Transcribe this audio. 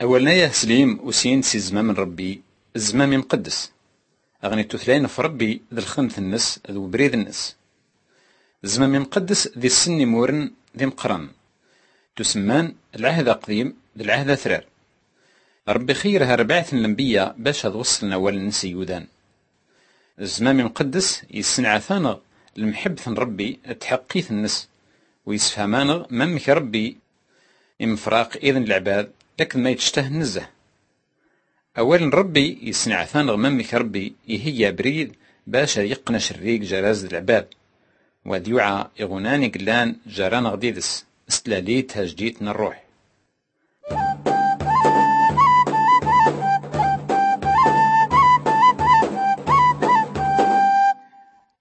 أولنا يا سليم وسين سي الزمام من ربي، الزمام مقدس. أغني التثلين في ربي ذي الخمث النس ذو بريد النس. الزمام مقدس ذي السن مورن ذي مقرن، تسمان العهد قديم ذي العهد ثرار. ربي خيرها ربعث الأنبياء باش هذ وصلنا والنس يودان. الزمام مقدس يسنع ثانغ المحبة ربي تحقيث النس، ويسفهمانغ ممك ربي إمفراق إذن العباد لكن ما يتشته نزه. أولا ربي يسنع ثانغ ممك ربي يهيا بريد باشا يقنش الريق جراز العباد، وديوعى يغناني قلان جران غديدس استلاليتها جديتنا الروح.